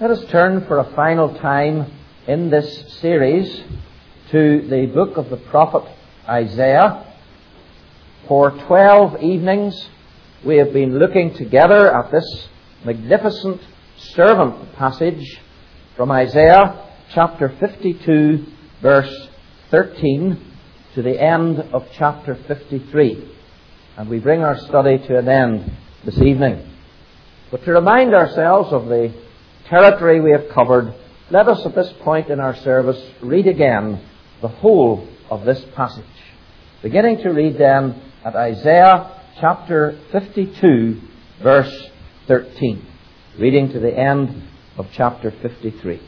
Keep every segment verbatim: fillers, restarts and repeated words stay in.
Let us turn for a final time in this series to the book of the prophet Isaiah. For twelve evenings we have been looking together at this magnificent servant passage from Isaiah chapter fifty-two verse thirteen to the end of chapter fifty-three. And we bring our study to an end this evening. But to remind ourselves of the territory we have covered, let us at this point in our service read again the whole of this passage. Beginning to read then at Isaiah chapter fifty-two verse thirteen. Reading to the end of chapter fifty-three.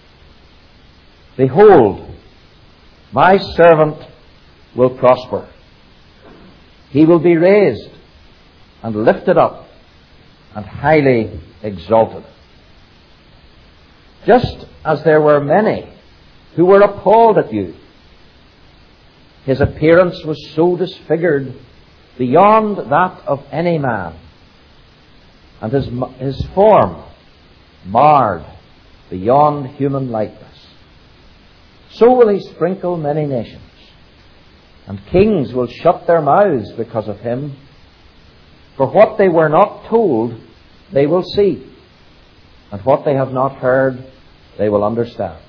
Behold, my servant will prosper. He will be raised and lifted up and highly exalted. Just as there were many who were appalled at you, his appearance was so disfigured beyond that of any man, and his, his form marred beyond human likeness. So will he sprinkle many nations, and kings will shut their mouths because of him. For what they were not told, they will see, and what they have not heard, they will understand.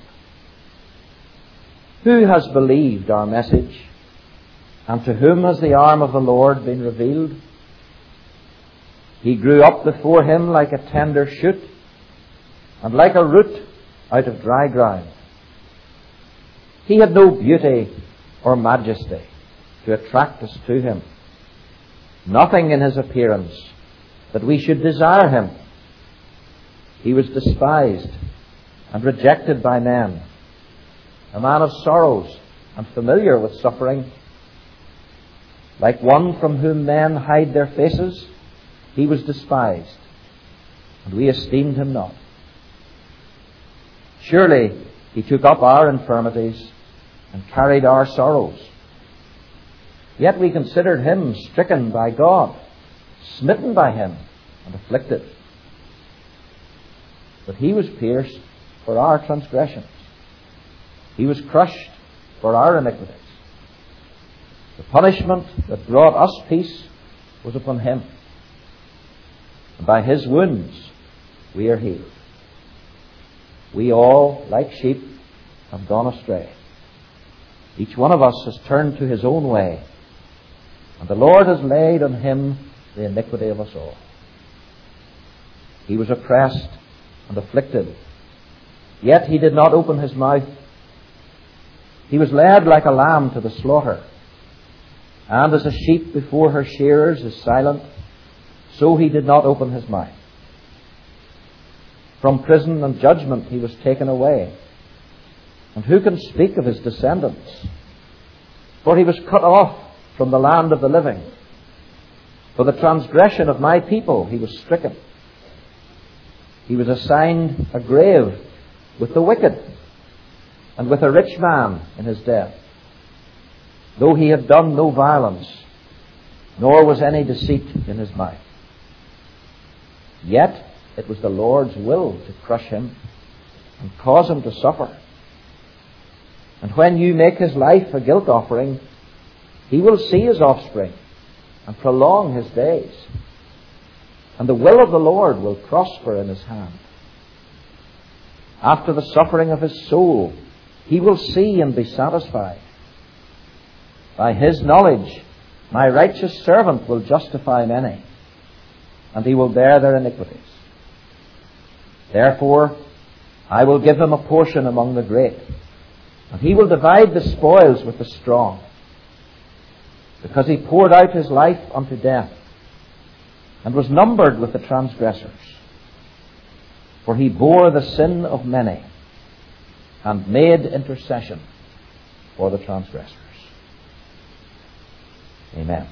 Who has believed our message, and to whom has the arm of the Lord been revealed? He grew up before him like a tender shoot, and like a root out of dry ground. He had no beauty or majesty to attract us to him, nothing in his appearance that we should desire him. He was despised and rejected by men, a man of sorrows and familiar with suffering. Like one from whom men hide their faces, he was despised, and we esteemed him not. Surely he took up our infirmities and carried our sorrows. Yet we considered him stricken by God, smitten by him, and afflicted. But he was pierced for our transgressions. He was crushed for our iniquities. The punishment that brought us peace was upon him, and by his wounds we are healed. We all, like sheep, have gone astray. Each one of us has turned to his own way, and the Lord has laid on him the iniquity of us all. He was oppressed and afflicted, yet he did not open his mouth. He was led like a lamb to the slaughter, and as a sheep before her shearers is silent, so he did not open his mouth. From prison and judgment he was taken away. And who can speak of his descendants? For he was cut off from the land of the living. For the transgression of my people he was stricken. He was assigned a grave with the wicked, and with a rich man in his death, though he had done no violence, nor was any deceit in his mouth. Yet it was the Lord's will to crush him and cause him to suffer. And when you make his life a guilt offering, he will see his offspring and prolong his days. And the will of the Lord will prosper in his hand. After the suffering of his soul, he will see and be satisfied. By his knowledge, my righteous servant will justify many, and he will bear their iniquities. Therefore, I will give him a portion among the great, and he will divide the spoils with the strong, because he poured out his life unto death, and was numbered with the transgressors. For he bore the sin of many, and made intercession for the transgressors. Amen.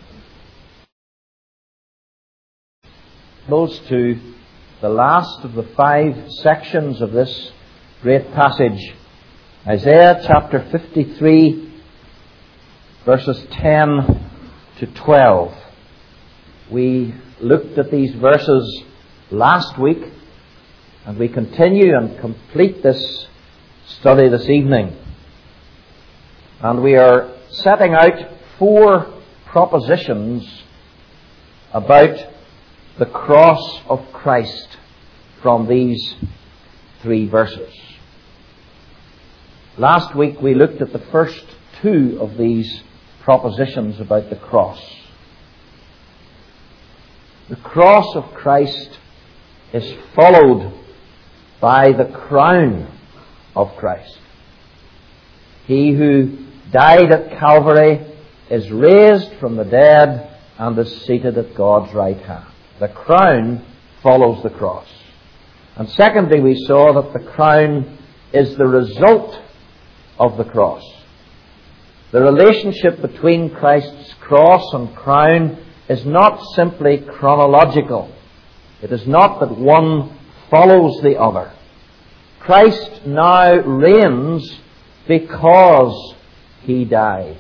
Close to the last of the five sections of this great passage, Isaiah chapter fifty-three, verses ten to twelve. We looked at these verses last week, And we continue and complete this study this evening. And we are setting out four propositions about the cross of Christ from these three verses. Last week we looked at the first two of these propositions about the cross. The cross of Christ is followed by the crown of Christ. He who died at Calvary is raised from the dead and is seated at God's right hand. The crown follows the cross. And secondly, we saw that the crown is the result of the cross. The relationship between Christ's cross and crown is not simply chronological. It is not that one follows the other. Christ now reigns because He died.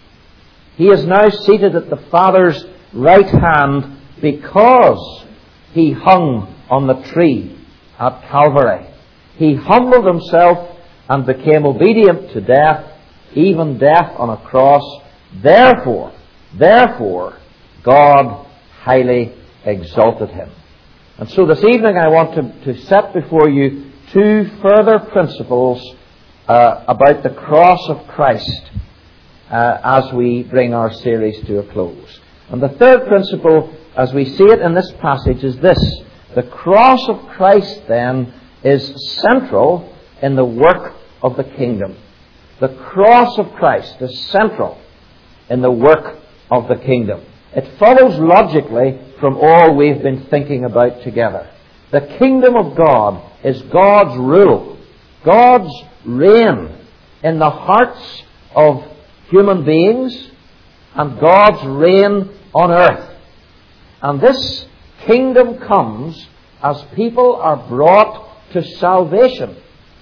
He is now seated at the Father's right hand because He hung on the tree at Calvary. He humbled Himself and became obedient to death, even death on a cross. Therefore, therefore, God highly exalted Him. And so this evening I want to, to set before you two further principles uh, about the cross of Christ uh, as we bring our series to a close. And the third principle, as we see it in this passage, is this. The cross of Christ, then, is central in the work of the kingdom. The cross of Christ is central in the work of the kingdom. It follows logically from all we've been thinking about together. The kingdom of God is God's rule, God's reign in the hearts of human beings and God's reign on earth. And this kingdom comes as people are brought to salvation.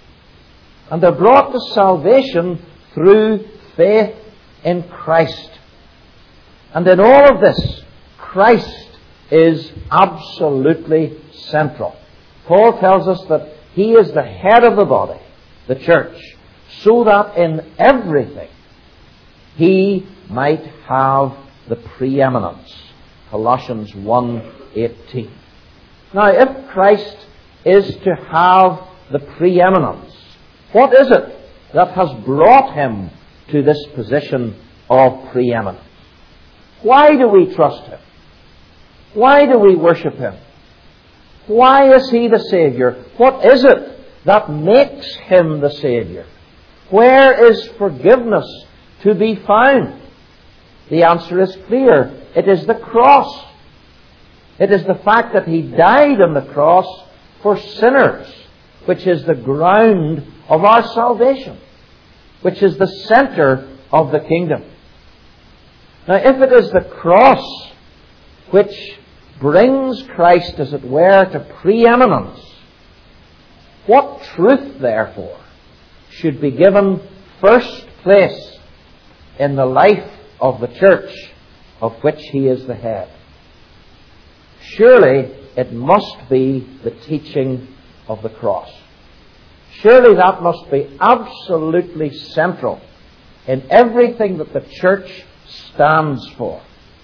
And they're brought to salvation through faith in Christ. And in all of this, Christ is absolutely central. Paul tells us that He is the head of the body, the church, so that in everything He might have the preeminence. Colossians one eighteen. Now, if Christ is to have the preeminence, what is it that has brought Him to this position of preeminence? Why do we trust Him? Why do we worship Him? Why is He the Saviour? What is it that makes Him the Saviour? Where is forgiveness to be found? The answer is clear. It is the cross. It is the fact that He died on the cross for sinners, which is the ground of our salvation, which is the centre of the kingdom. Now, if it is the cross which brings Christ, as it were, to preeminence, what truth, therefore, should be given first place in the life of the church of which He is the head? Surely it must be the teaching of the cross. Surely that must be absolutely central in everything that the church stands for.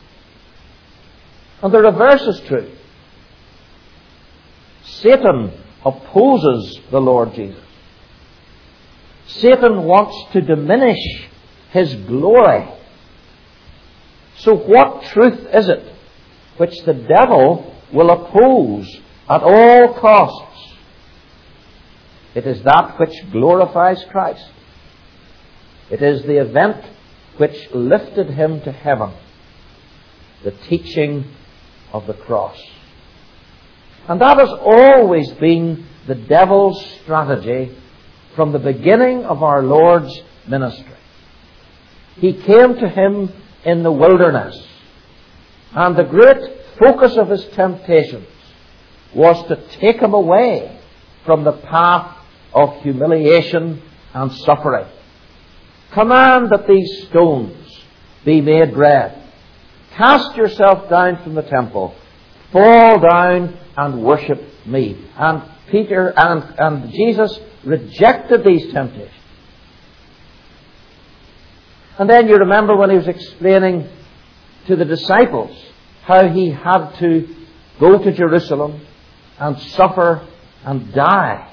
And the reverse is true. Satan opposes the Lord Jesus. Satan wants to diminish His glory. So what truth is it which the devil will oppose at all costs? It is that which glorifies Christ. It is the event which lifted Him to heaven, the teaching of the cross. And that has always been the devil's strategy from the beginning of our Lord's ministry. He came to Him in the wilderness, and the great focus of His temptations was to take Him away from the path of humiliation and suffering. Command that these stones be made bread. Cast yourself down from the temple. Fall down and worship me. And Peter and, and Jesus rejected these temptations. And then you remember when he was explaining to the disciples how he had to go to Jerusalem and suffer and die.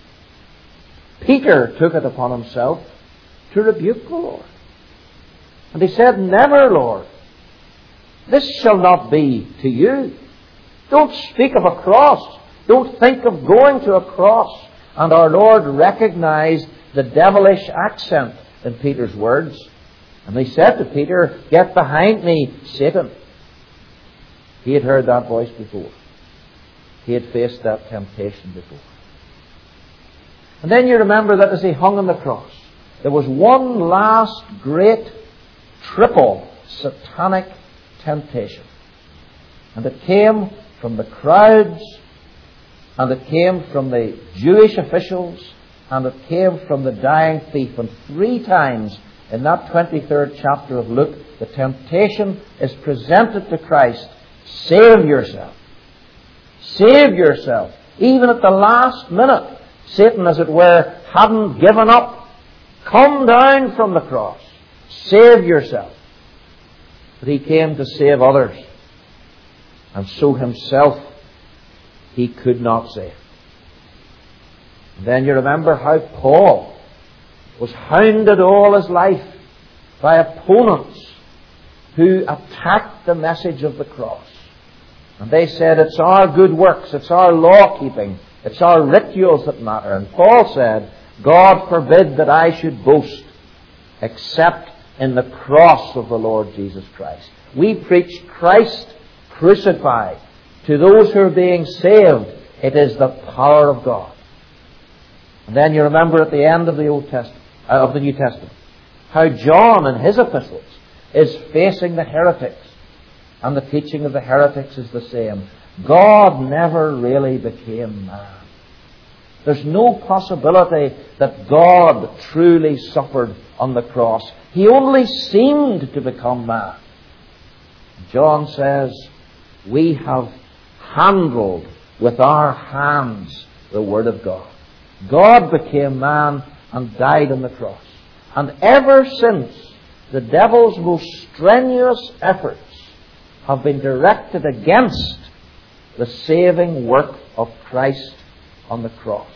Peter took it upon himself to rebuke the Lord. And he said, "Never, Lord. This shall not be to you. Don't speak of a cross. Don't think of going to a cross." And our Lord recognized the devilish accent in Peter's words. And he said to Peter, "Get behind me, Satan." He had heard that voice before. He had faced that temptation before. And then you remember that as he hung on the cross, there was one last great triple satanic temptation. And it came from the crowds, and it came from the Jewish officials, and it came from the dying thief. And three times in that twenty-third chapter of Luke, the temptation is presented to Christ. Save yourself. Save yourself. Even at the last minute, Satan, as it were, hadn't given up. Come down from the cross. Save yourself. But he came to save others. And so himself he could not save. And then you remember how Paul was hounded all his life by opponents who attacked the message of the cross. And they said, it's our good works, it's our law-keeping, it's our rituals that matter. And Paul said, God forbid that I should boast except in the cross of the Lord Jesus Christ. We preach Christ crucified. To those who are being saved, it is the power of God. And then you remember at the end of the Old Testament, uh, of the New Testament, how John in his epistles is facing the heretics. And the teaching of the heretics is the same. God never really became man. There's no possibility that God truly suffered on the cross. He only seemed to become man. John says, we have handled with our hands the Word of God. God became man and died on the cross. And ever since, the devil's most strenuous efforts have been directed against the saving work of Christ on the cross.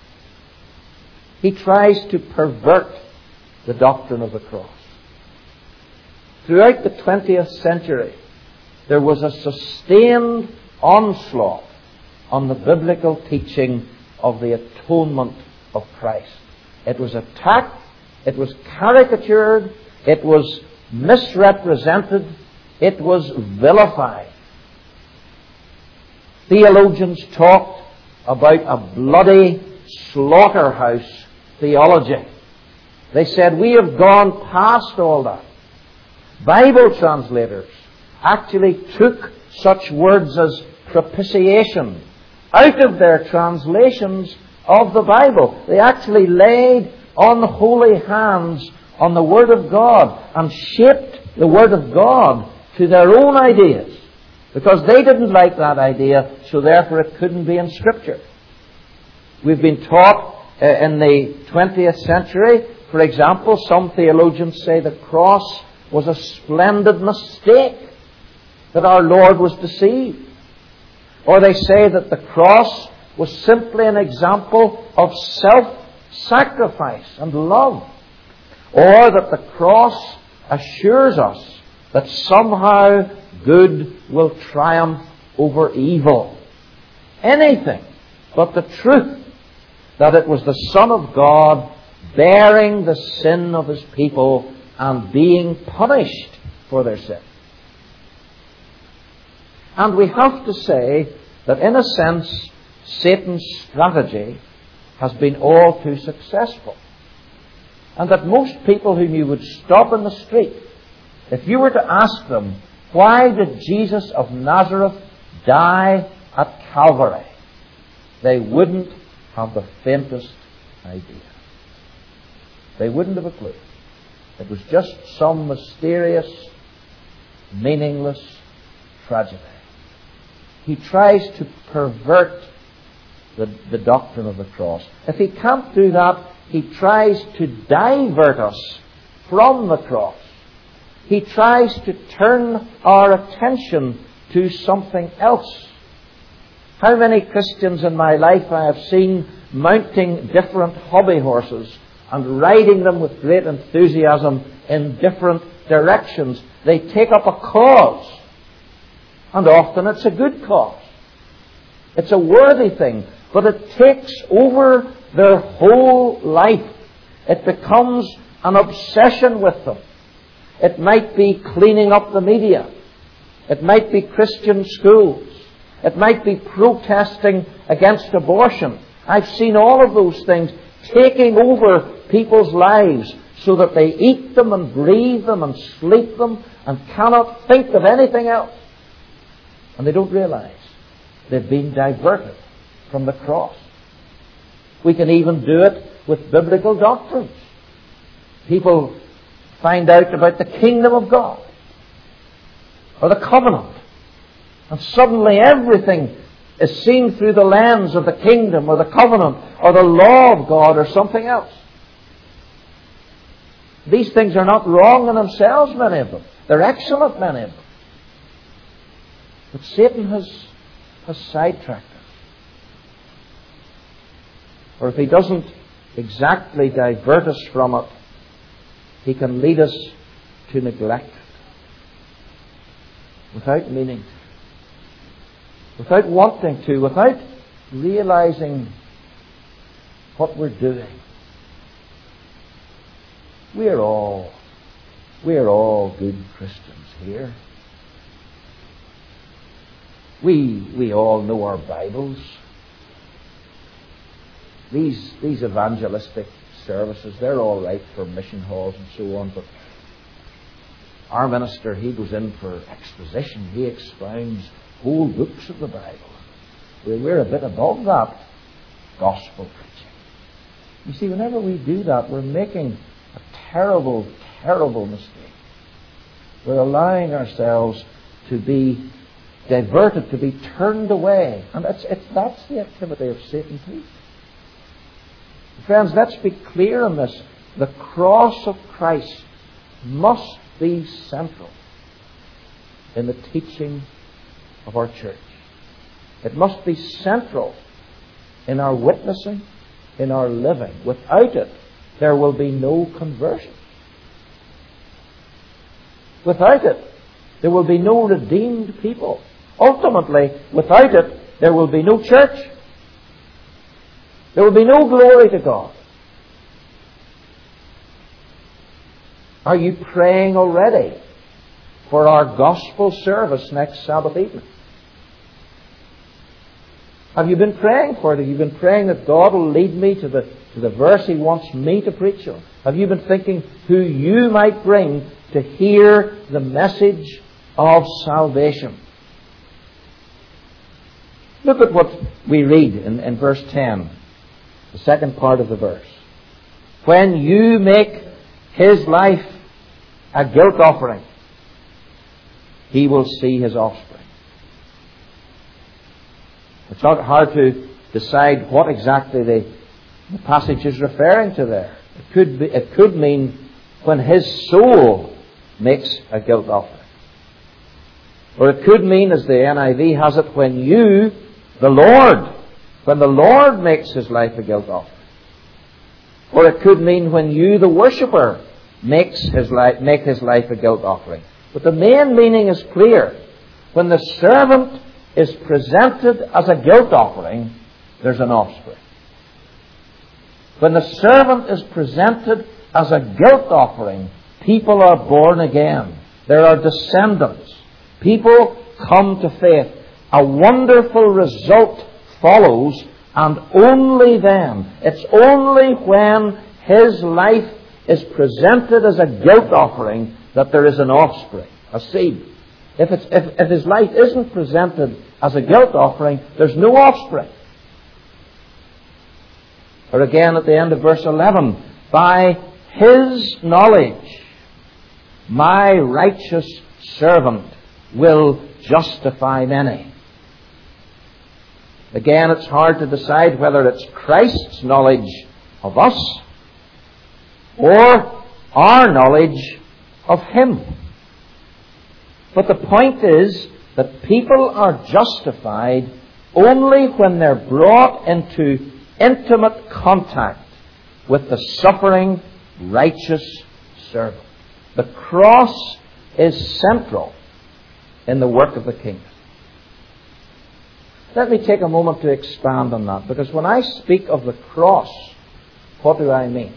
He tries to pervert the doctrine of the cross. Throughout the twentieth century, there was a sustained onslaught on the biblical teaching of the atonement of Christ. It was attacked, it was caricatured, it was misrepresented, it was vilified. Theologians talked about a bloody slaughterhouse theology. They said, we have gone past all that. Bible translators actually took such words as propitiation out of their translations of the Bible. They actually laid unholy hands on the Word of God and shaped the Word of God to their own ideas, because they didn't like that idea, so therefore it couldn't be in Scripture. We've been taught uh, in the twentieth century, for example, some theologians say the cross was a splendid mistake, that our Lord was deceived. Or they say that the cross was simply an example of self-sacrifice and love. Or that the cross assures us that somehow good will triumph over evil. Anything but the truth that it was the Son of God bearing the sin of His people and being punished for their sin. And we have to say that in a sense, Satan's strategy has been all too successful. And that most people whom you would stop in the street, if you were to ask them, why did Jesus of Nazareth die at Calvary? They wouldn't have the faintest idea. They wouldn't have a clue. It was just some mysterious, meaningless tragedy. he tries to pervert the, the doctrine of the cross. If he can't do that, he tries to divert us from the cross. He tries to turn our attention to something else. How many Christians in my life I have seen mounting different hobby horses and riding them with great enthusiasm in different directions. They take up a cause, and often it's a good cause. It's a worthy thing, but it takes over their whole life. It becomes an obsession with them. It might be cleaning up the media. It might be Christian schools. It might be protesting against abortion. I've seen all of those things taking over people's lives so that they eat them and breathe them and sleep them and cannot think of anything else. And they don't realize they've been diverted from the cross. We can even do it with biblical doctrines. People find out about the kingdom of God or the covenant, and suddenly everything is seen through the lens of the kingdom or the covenant or the law of God or something else. These things are not wrong in themselves, many of them. They're excellent, many of them. But Satan has, has sidetracked us. Or if he doesn't exactly divert us from it, he can lead us to neglect it without meaning to, without wanting to, without realizing what we're doing. We're all, we're all good Christians here. We, we all know our Bibles. These, these evangelistic services, they're all right for mission halls and so on, but our minister, he goes in for exposition. He expounds whole books of the Bible. We're a bit above that gospel preaching. You see, whenever we do that, we're making a terrible, terrible mistake. We're allowing ourselves to be diverted, to be turned away. And it's, it's, that's the activity of Satan too. Friends, let's be clear on this. The cross of Christ must be central in the teaching of our church. It must be central in our witnessing, in our living. Without it, there will be no conversion. Without it, there will be no redeemed people. Ultimately, without it, there will be no church. There will be no glory to God. Are you praying already for our gospel service next Sabbath evening? Have you been praying for it? Have you been praying that God will lead me to the, to the verse He wants me to preach on? Have you been thinking who you might bring to hear the message of salvation? Look at what we read in, in verse ten, the second part of the verse. When you make his life a guilt offering, he will see his offspring. It's not hard to decide what exactly the, the passage is referring to there. It could be, it could mean when his soul makes a guilt offering. Or it could mean, as the N I V has it, when you, the Lord, when the Lord makes his life a guilt offering. Or it could mean when you, the worshipper, makes his life, make his life a guilt offering. But the main meaning is clear. When the servant is presented as a guilt offering, there's an offspring. When the servant is presented as a guilt offering, people are born again. There are descendants. People come to faith. A wonderful result follows, and only then, it's only when his life is presented as a guilt offering that there is an offspring, a seed. If, it's, if, if his life isn't presented as a guilt offering, there's no offspring. Or again at the end of verse eleven, by his knowledge, my righteous servant will justify many. Again, it's hard to decide whether it's Christ's knowledge of us or our knowledge of Him. But the point is that people are justified only when they're brought into intimate contact with the suffering, righteous servant. The cross is central in the work of the kingdom. Let me take a moment to expand on that, because when I speak of the cross, what do I mean?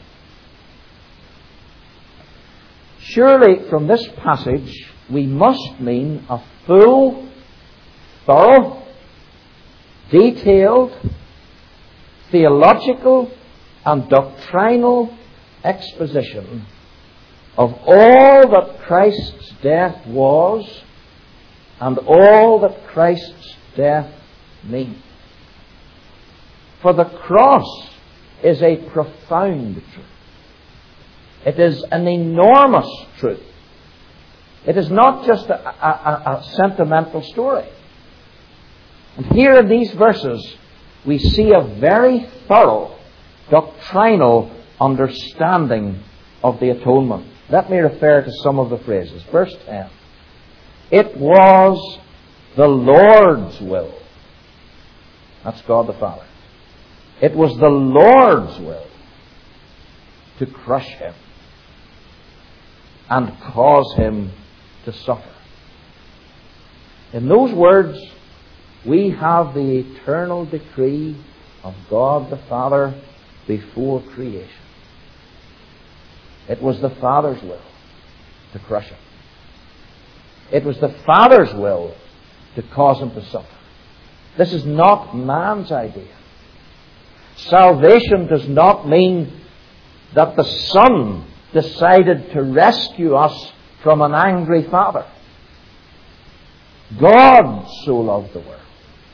Surely from this passage we must mean a full, thorough, detailed, theological and doctrinal exposition of all that Christ's death was and all that Christ's death means. For the cross is a profound truth. It is an enormous truth. It is not just a, a, a sentimental story. And here in these verses, we see a very thorough doctrinal understanding of the atonement. Let me refer to some of the phrases. Verse ten. It was the Lord's will. That's God the Father. It was the Lord's will to crush Him and cause Him to suffer. In those words, we have the eternal decree of God the Father before creation. It was the Father's will to crush Him. It was the Father's will to cause Him to suffer. This is not man's idea. Salvation does not mean that the Son decided to rescue us from an angry Father. God so loved the world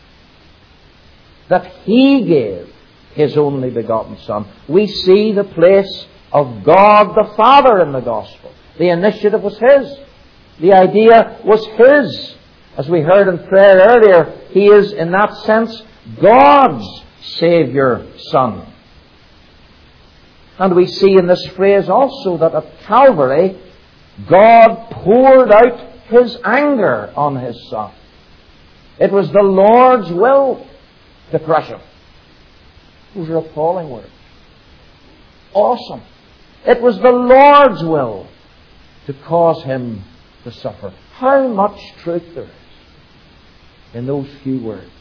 that He gave His only begotten Son. We see the place of God the Father in the Gospel. The initiative was His. The idea was His. As we heard in prayer earlier, He is, in that sense, God's Saviour Son. And we see in this phrase also that at Calvary, God poured out His anger on His Son. It was the Lord's will to crush Him. Those are appalling words. Awesome. It was the Lord's will to cause Him to suffer. How much truth there is in those few words.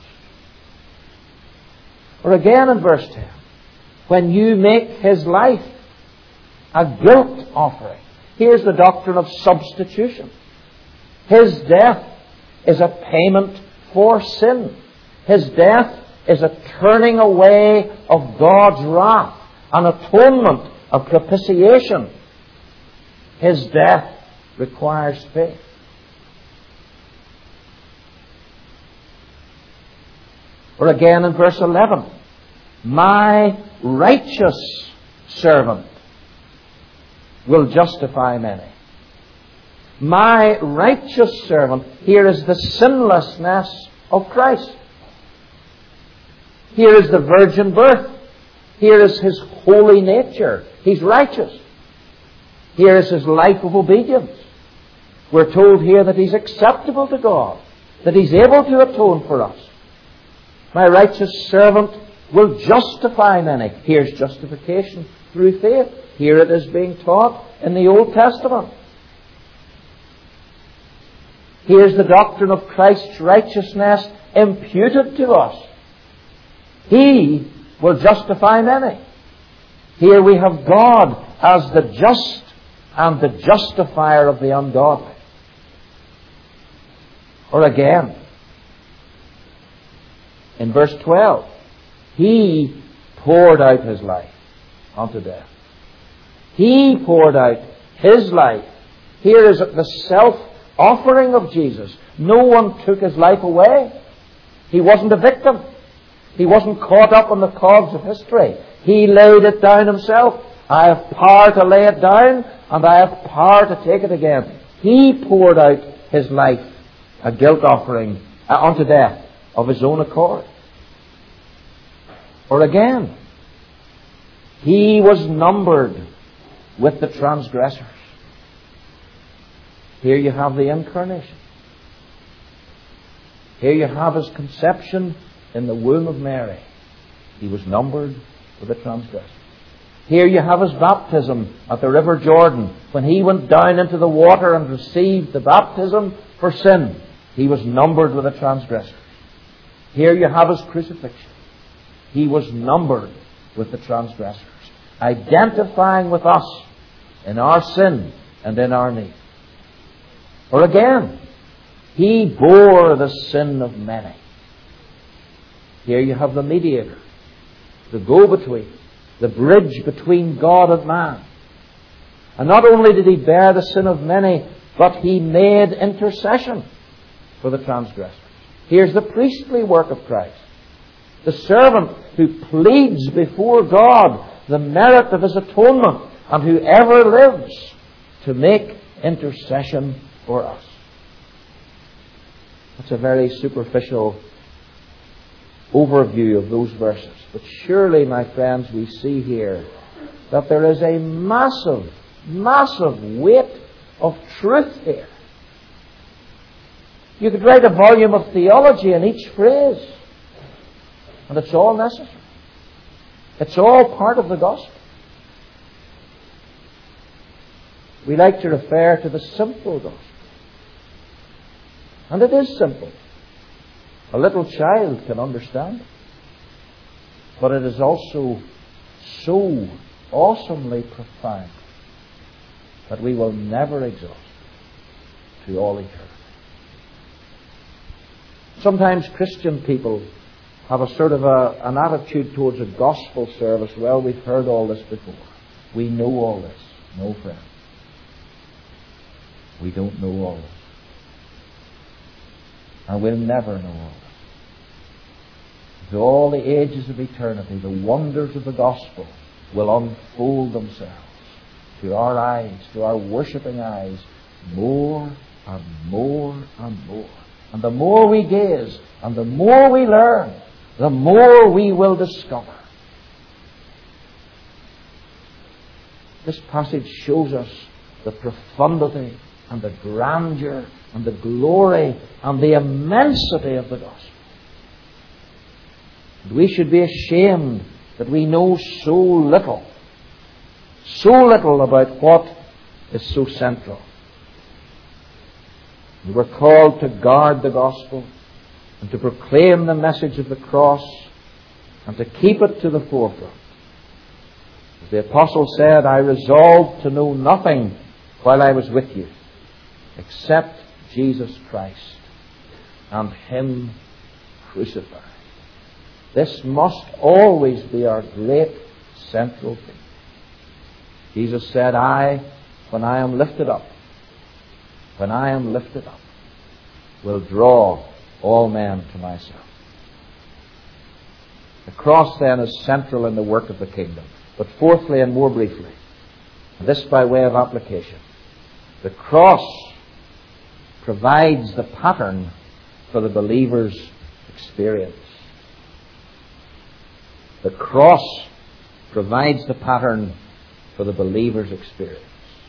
Or again in verse ten, when you make His life a guilt offering. Here's the doctrine of substitution. His death is a payment for sin. His death is a turning away of God's wrath, an atonement, a propitiation. His death requires faith. Or again in verse eleven, my righteous servant will justify many. My righteous servant, here is the sinlessness of Christ. Here is the virgin birth. Here is His holy nature. He's righteous. Here is His life of obedience. We're told here that He's acceptable to God, that He's able to atone for us. My righteous servant will justify many. Here's justification through faith. Here it is being taught in the Old Testament. Here's the doctrine of Christ's righteousness imputed to us. He will justify many. Here we have God as the just and the justifier of the ungodly. Or again, in verse twelve, He poured out His life unto death. He poured out His life. Here is the self-offering of Jesus. No one took His life away. He wasn't a victim. He wasn't caught up in the cogs of history. He laid it down Himself. I have power to lay it down, and I have power to take it again. He poured out His life, a guilt offering, uh, unto death, of His own accord. Or again, He was numbered with the transgressors. Here you have the incarnation. Here you have His conception in the womb of Mary. He was numbered with the transgressors. Here you have His baptism at the River Jordan. When He went down into the water and received the baptism for sin, He was numbered with the transgressors. Here you have His crucifixion. He was numbered with the transgressors, identifying with us in our sin and in our need. Or again, He bore the sin of many. Here you have the mediator, the go-between, the bridge between God and man. And not only did He bear the sin of many, but He made intercession for the transgressors. Here's the priestly work of Christ. The servant who pleads before God the merit of His atonement, and who ever lives to make intercession for us. That's a very superficial overview of those verses. But surely, my friends, we see here that there is a massive, massive weight of truth here. You could write a volume of theology in each phrase, and it's all necessary. It's all part of the gospel. We like to refer to the simple gospel. And it is simple. A little child can understand it. But it is also so awesomely profound that we will never exhaust to all eternity. Sometimes Christian people have a sort of a, an attitude towards a gospel service. Well, we've heard all this before. We know all this. No, friend. We don't know all this. And we'll never know all this. Through all the ages of eternity, the wonders of the gospel will unfold themselves to our eyes, to our worshipping eyes, more and more and more. And the more we gaze, and the more we learn, the more we will discover. This passage shows us the profundity and the grandeur and the glory and the immensity of the gospel. And we should be ashamed that we know so little, so little about what is so central. We were called to guard the gospel and to proclaim the message of the cross and to keep it to the forefront. As the apostle said, I resolved to know nothing while I was with you except Jesus Christ and Him crucified. This must always be our great central theme. Jesus said, I, when I am lifted up, when I am lifted up, will draw all men to myself. The cross then is central in the work of the kingdom. But fourthly and more briefly, this by way of application, the cross provides the pattern for the believer's experience. The cross provides the pattern for the believer's experience.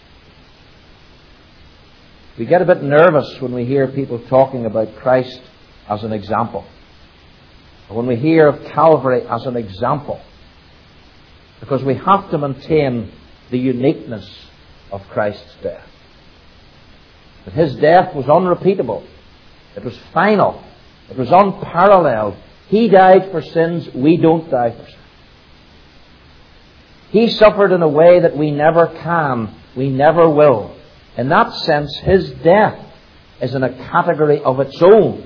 We get a bit nervous when we hear people talking about Christ as an example. Or when we hear of Calvary as an example. Because we have to maintain the uniqueness of Christ's death. That His death was unrepeatable. It was final. It was unparalleled. He died for sins. We don't die for sins. He suffered in a way that we never can. We never will. In that sense, His death is in a category of its own.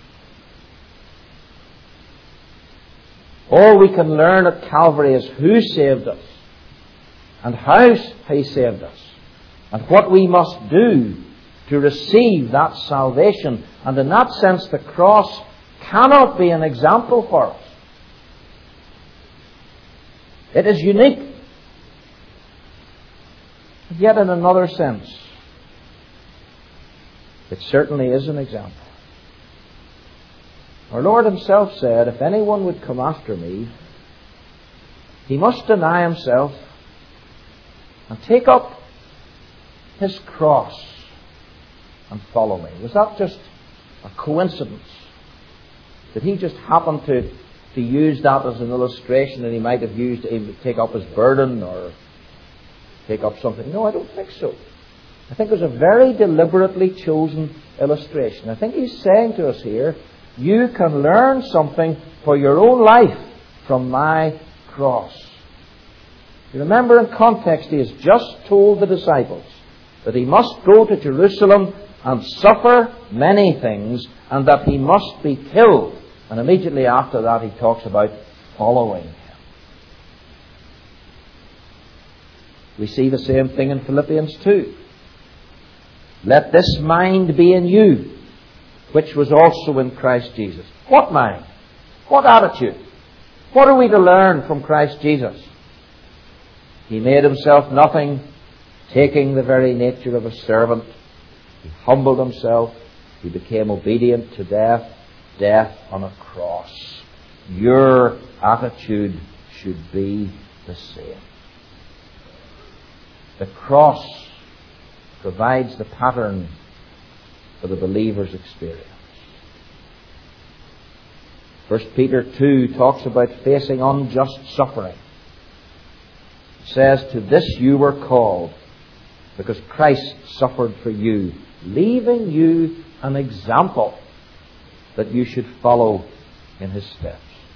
All we can learn at Calvary is who saved us and how He saved us and what we must do to receive that salvation. And in that sense, the cross cannot be an example for us. It is unique. And yet in another sense, it certainly is an example. Our Lord Himself said, if anyone would come after me, he must deny himself and take up his cross and follow me. Was that just a coincidence? Did he just happen to, to use that as an illustration, and he might have used it to take up his burden or take up something? No, I don't think so. I think it was a very deliberately chosen illustration. I think he's saying to us here, you can learn something for your own life from my cross. You remember, in context, he has just told the disciples that he must go to Jerusalem and suffer many things, and that he must be killed. And immediately after that, he talks about following him. We see the same thing in Philippians two. Let this mind be in you, which was also in Christ Jesus. What mind? What attitude? What are we to learn from Christ Jesus? He made himself nothing, taking the very nature of a servant. He humbled himself. He became obedient to death, death on a cross. Your attitude should be the same. The cross provides the pattern for the believer's experience. First Peter two talks about facing unjust suffering. It says, to this you were called, because Christ suffered for you, leaving you an example that you should follow in his steps.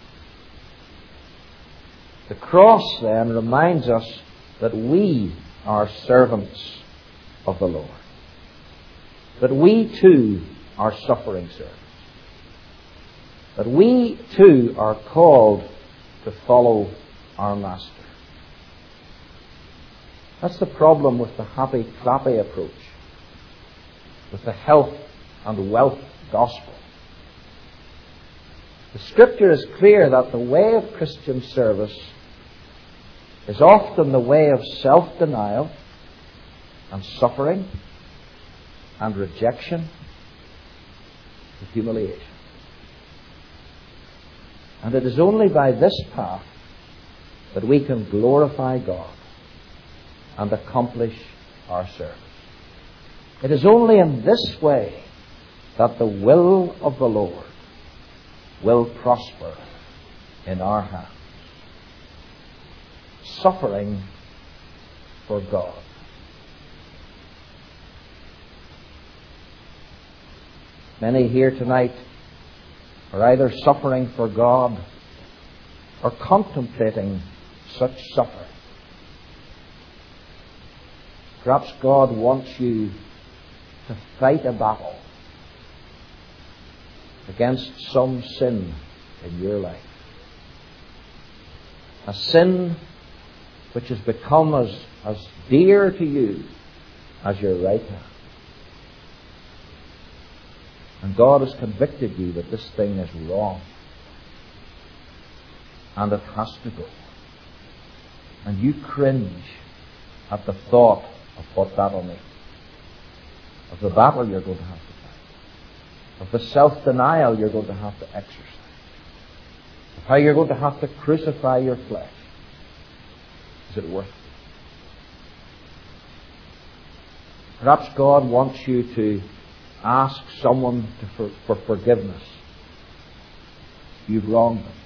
The cross, then, reminds us that we are servants of the Lord. That we too are suffering servants. That we too are called to follow our Master. That's the problem with the happy-clappy approach, with the health and wealth gospel. The Scripture is clear that the way of Christian service is often the way of self-denial and suffering and rejection and humiliation. And it is only by this path that we can glorify God and accomplish our service. It is only in this way that the will of the Lord will prosper in our hands. Suffering for God. Many here tonight are either suffering for God or contemplating such suffering. Perhaps God wants you to fight a battle against some sin in your life. A sin which has become as, as dear to you as your right hand. And God has convicted you that this thing is wrong. And it has to go. And you cringe at the thought of what that will mean. Of the battle you're going to have to fight. Of the self-denial you're going to have to exercise. Of how you're going to have to crucify your flesh. Is it worth it? Perhaps God wants you to ask someone to for, for forgiveness. You've wronged them.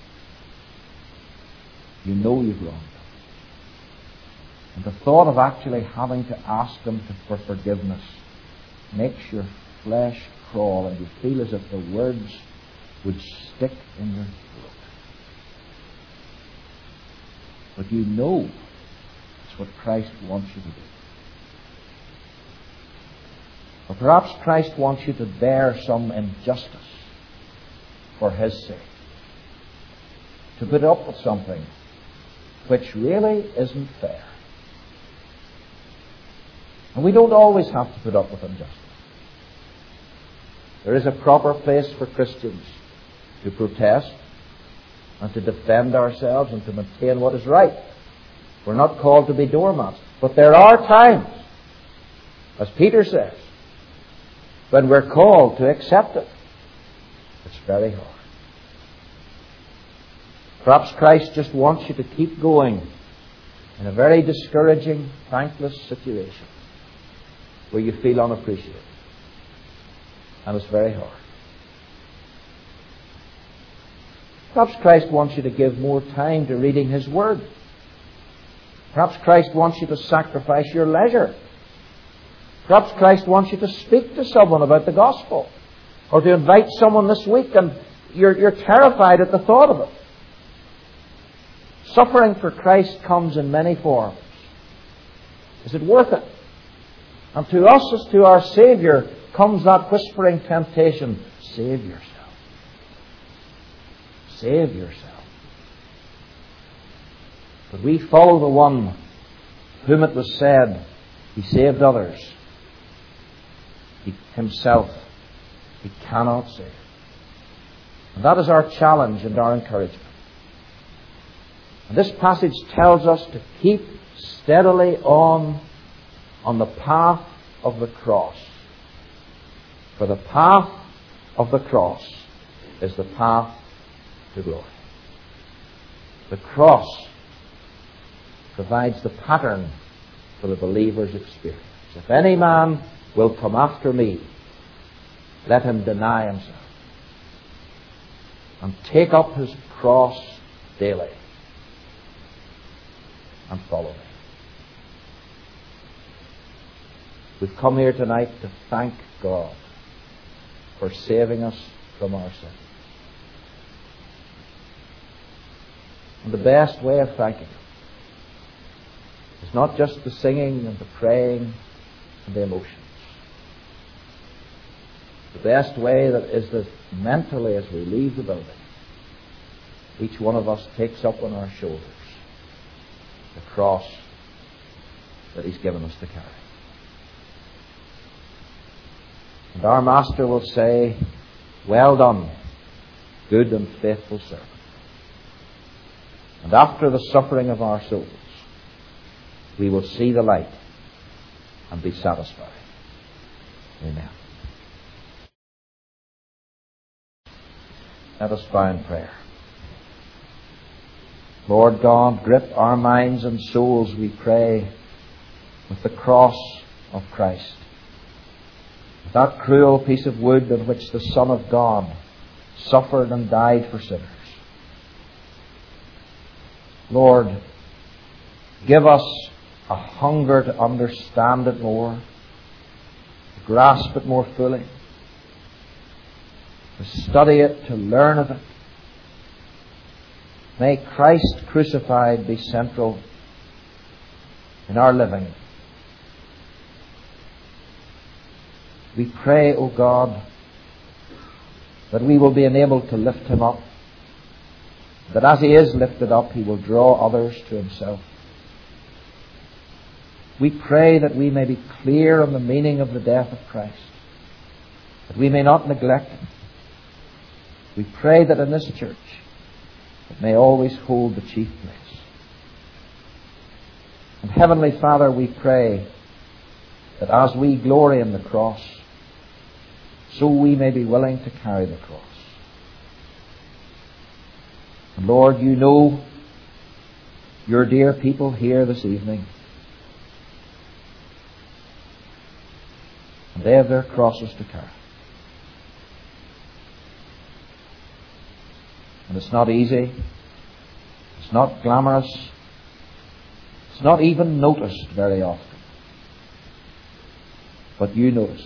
You know you've wronged them. And the thought of actually having to ask them to, for forgiveness makes your flesh crawl, and you feel as if the words would stick in your throat. But you know it's what Christ wants you to do. Or perhaps Christ wants you to bear some injustice for his sake. To put up with something which really isn't fair. And we don't always have to put up with injustice. There is a proper place for Christians to protest and to defend ourselves and to maintain what is right. We're not called to be doormats. But there are times, as Peter says, when we're called to accept it. It's very hard. Perhaps Christ just wants you to keep going in a very discouraging, thankless situation where you feel unappreciated. And it's very hard. Perhaps Christ wants you to give more time to reading His Word. Perhaps Christ wants you to sacrifice your leisure. Perhaps Christ wants you to speak to someone about the gospel, or to invite someone this week and you're, you're terrified at the thought of it. Suffering for Christ comes in many forms. Is it worth it? And to us as to our Saviour comes that whispering temptation, save yourself. Save yourself. But we follow the one whom it was said, He saved others. He himself, He cannot save. And that is our challenge and our encouragement. And this passage tells us to keep steadily on on the path of the cross. For the path of the cross is the path to glory. The cross provides the pattern for the believer's experience. If any man will come after me, let him deny himself and take up his cross daily and follow me. We've come here tonight to thank God for saving us from our sins. And the best way of thanking Him is not just the singing and the praying and the emotions. The best way that is that mentally as we leave the building, each one of us takes up on our shoulders the cross that He's given us to carry. And our Master will say, well done, good and faithful servant. And after the suffering of our souls, we will see the light and be satisfied. Amen. Let us bow in prayer. Lord God, grip our minds and souls, we pray, with the cross of Christ. That cruel piece of wood on which the Son of God suffered and died for sinners. Lord, give us a hunger to understand it more, to grasp it more fully, to study it, to learn of it. May Christ crucified be central in our living. We pray, O God, that we will be enabled to lift Him up, that as He is lifted up, He will draw others to Himself. We pray that we may be clear on the meaning of the death of Christ, that we may not neglect Him. We pray that in this church it may always hold the chief place. And Heavenly Father, we pray that as we glory in the cross, so we may be willing to carry the cross. And Lord, you know your dear people here this evening. And they have their crosses to carry. And it's not easy. It's not glamorous. It's not even noticed very often. But you notice it.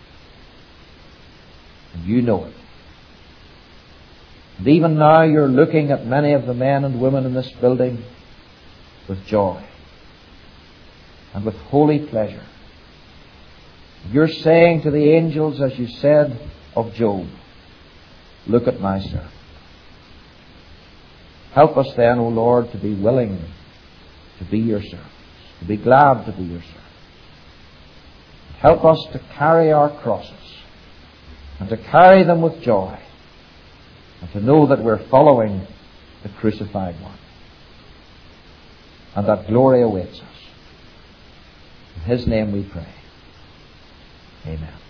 And you know it. And even now you're looking at many of the men and women in this building with joy and with holy pleasure. You're saying to the angels, as you said of Job, look at my servant. Help us then, O Lord, to be willing to be your servants, to be glad to be your servants. Help us to carry our crosses and to carry them with joy and to know that we're following the crucified one and that glory awaits us. In His name we pray. Amen.